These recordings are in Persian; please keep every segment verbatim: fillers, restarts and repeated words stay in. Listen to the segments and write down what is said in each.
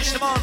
نیشتمان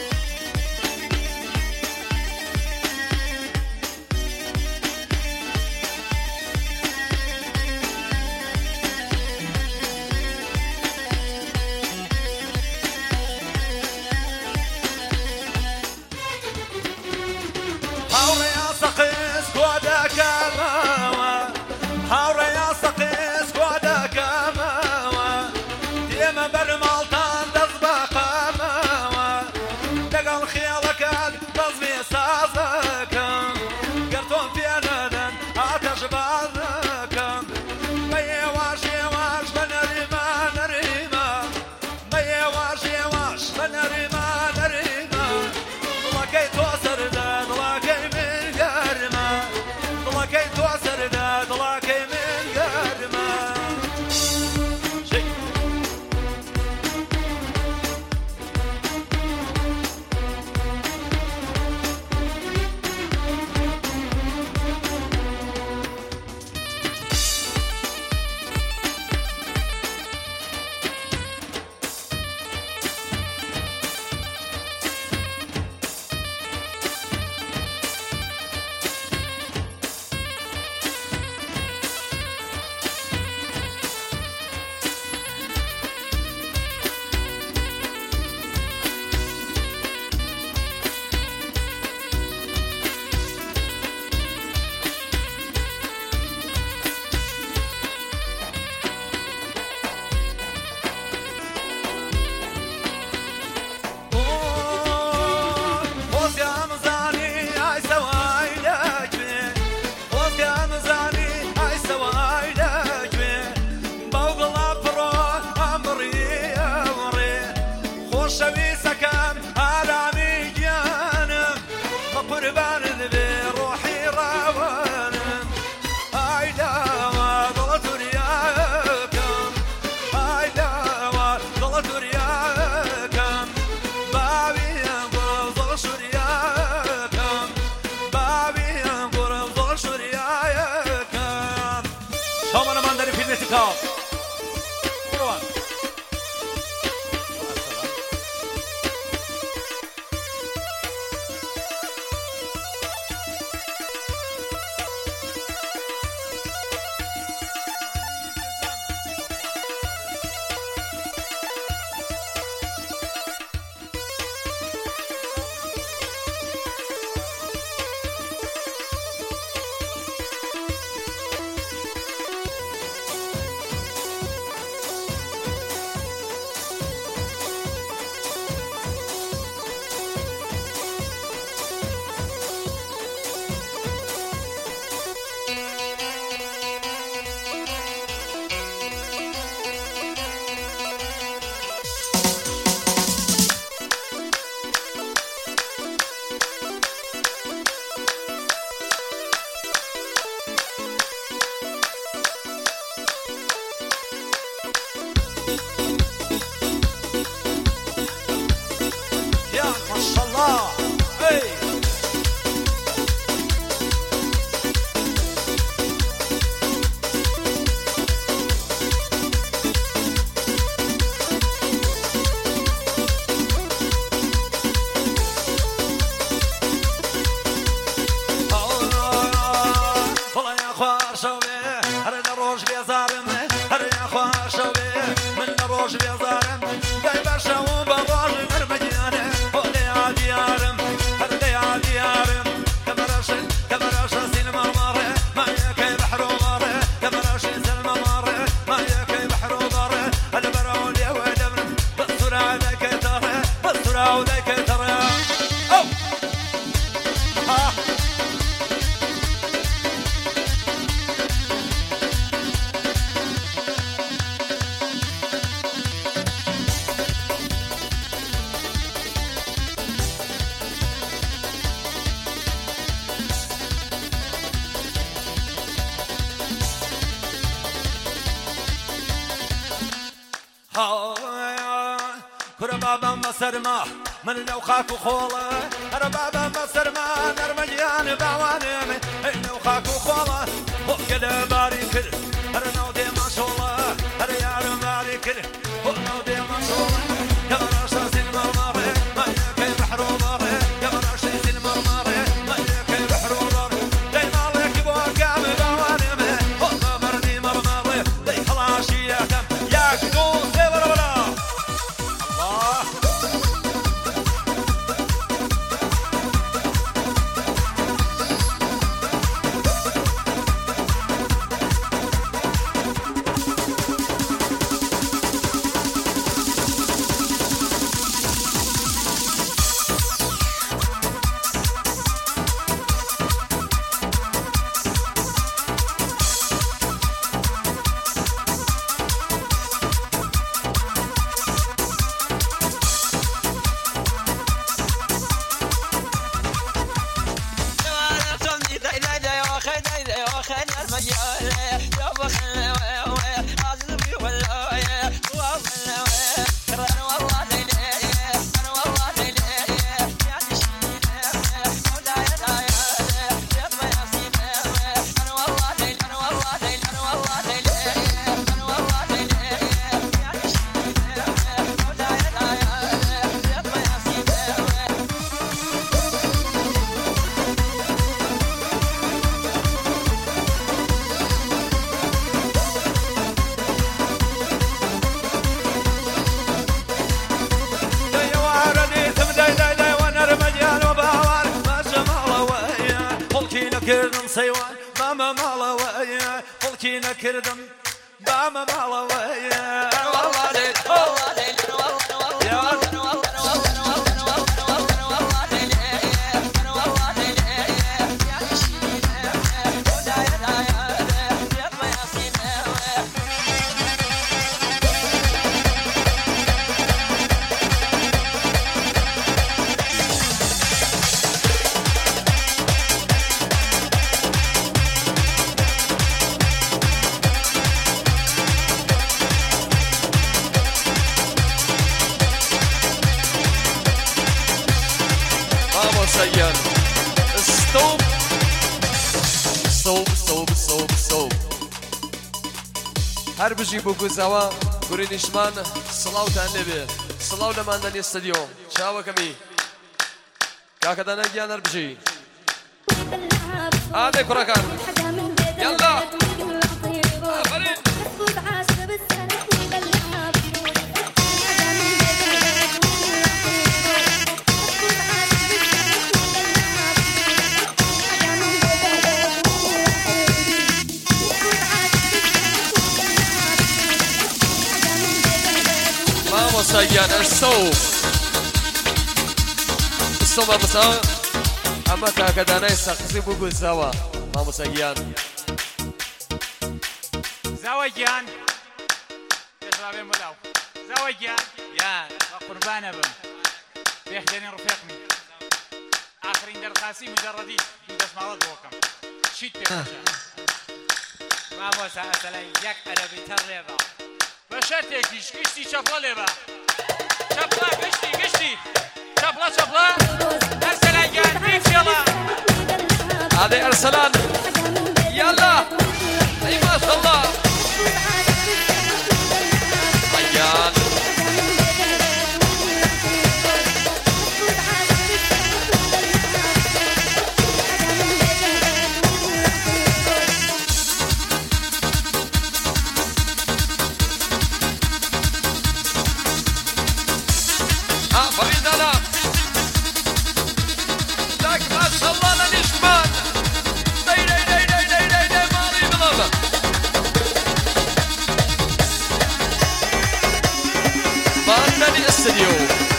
كرة بابا مسرما من لو خاكو خولا أنا بابا مسرما نرمجيان بعوانم لو خاكو خولا وكذا باري كر أنا نودي ما شاء الله أنا يا باري كر ونودي ما شاء الله يا رشاس المرمى ما سەیوان بامە ماڵەوەیە خەڵکی نەکردم بامە ماڵەوەیە سيان ستوب ستوب ستوب ستوب ستوب هر بجي بوكو زوا قرين إشمان صلاو تعنبي صلاو لما عندني استديوم شاوة كمي كاكا دانا جيان هر بجي هذا كراكان يلا آفرين سيان الصوب الصوب مساء أما كاكدانا يسقسي بوكو زوا ما مسيان زوا جان يشربين ملاو زوا جان يا قربان بم بيحجني رفيقني آخرين درخاسي مجردين بس ما وضوكم شيت بيحجان ما موسى أسلين يك أدبي ترليبا بشرتكيش كشتي شفلا ليبا شفلا كشتي كشتي شفلا شفلا أرسلان جان بيك يلا هذا أرسلان يلا أي ما شاء الله عيان الاستديو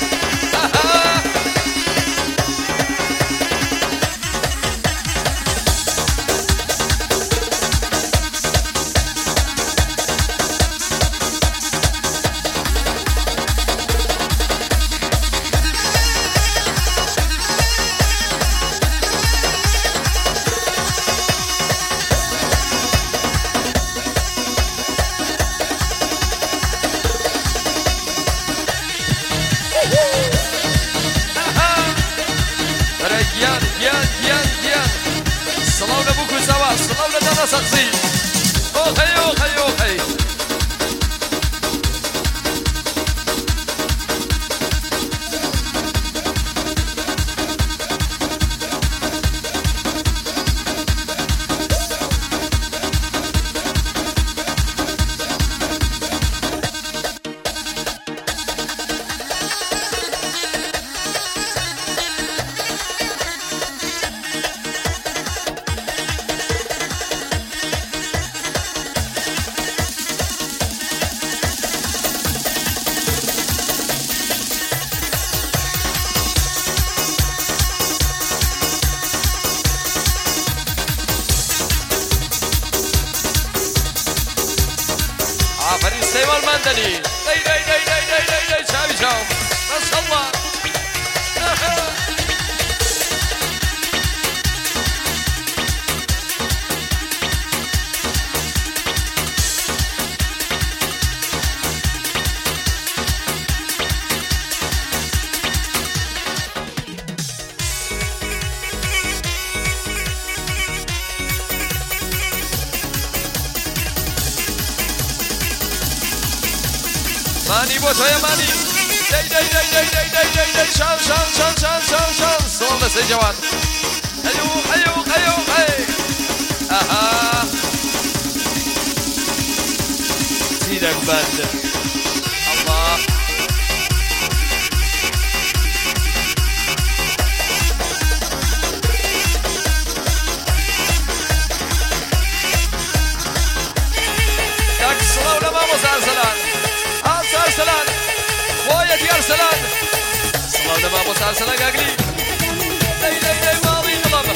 سقسي اوخي اوخي اوخي سيوال مندني داي داي داي داي داي داي داي شاوي شاو ما شاء الله ماني بوتو يا ماني داي داي داي داي داي داي داي داي شان شان شان شان شان شان صوم بس يا جواد ايو ايو ايو اي اها سيدك بند الله مامۆستا ئارسەلان گاگلی دەی دەی دەی ماڵی دڵم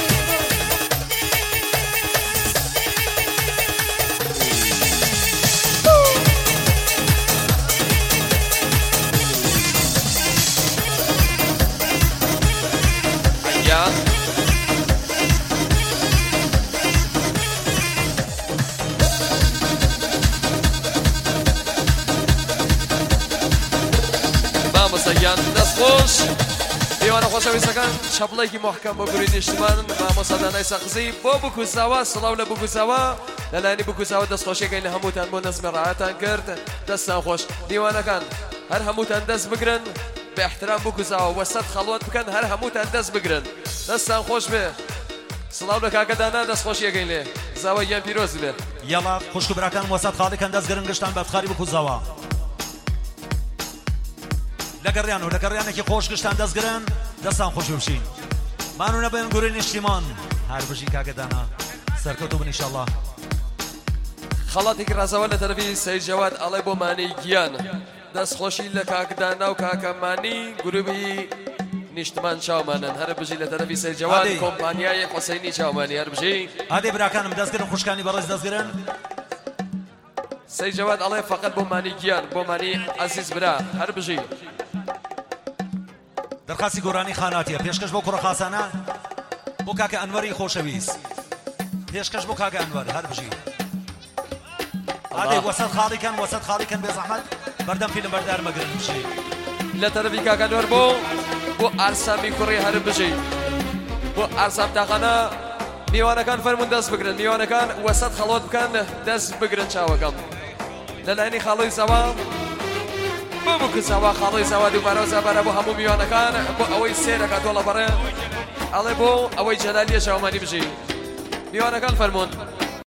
مامۆستاگیان دەست خۆش دیوانە خۆشەویستەکان چەپڵێکی محکەم بۆ گوری نیشتمان مامۆستا دانای سەقزی بۆ بکوساوە سڵاو لە بکوساوە لەلایەنی بکوساوە دەست خۆشیەکەی لە هەمووتان بۆ نەزمە ڕاحەتان کرد دەستان خۆش دیوانەکان هەر هەمووتان دەست بگرن بە احترام بکوساوە وەسەد خەڵوت بکەن هەر هەمووتان دەست بگرن دەستان خۆش بێ سڵاو لە کاکەدانا دەست خۆشیەکەی لێ زاوە گیان پیرۆز بێ یاڵا خوشک و براکان وەسەد خاڵێکان دەستگرن گشتان بە افتخاری بکوزەوە لەگەڕیان و لەگەڕیانێکی خۆش گشتان دەستگرن دەستان خۆش بشین مانو نەبێن گوڕی نیشتیمان هەر بژی کاکەدانا سەرکەوتو بن ئینشەڵڵا خەڵاتێکی ڕازەوە لە تەرەفی سەید جەواد ئەڵێ بۆ مانی گیان دەستخۆشی لە کاکدانا و کاکەمانی گروپی نیشتمان چاومانن هەر بژی لە تەرەفی سەید جەواد کۆمپانیای حوسەینی چاومانی هەر بژی ئادێ براکانم دەستگرن خوشکانی بەڕێز دەستگرن سەید جەواد ئەڵێ فەقەت بۆ مانی گیان بۆ مانی عەزیز برا هەر بژی دەرخاستی گۆرانی خاناتیە پێشکەش بۆ کوڕە خاسانە بۆ کاکە ئەنوەری خۆشەویست پێشکەش بۆ کاکە ئەنوەر هەر بژی ئادێ وەسەد خاڵیکەن وەسەد خاڵیکەن بێ زەحمەت بەردەم فیلم بەردار مەگرن بژی لە تەرەفی کاکە ئەنوەر بۆ بۆ ئارسامی کوڕی هەر بژی بۆ ئارسام تاقانە میوانەکان فەرمون دەست بگرن میوانەکان وەسەد خەڵۆت بکەن دەست بگرن چاوەکەم لەلایەنی خاڵۆی زەوا بۆ بکوساوە خاڵۆی زەوا دووبارە و زەبارە بۆ هەموو میوانەکان بۆ ئەوەی سێرەکە تۆڵە بەڕێ ئەڵێ بۆ ئەوەی جەلالیە چاومانی بژی میوانەکان فەرمون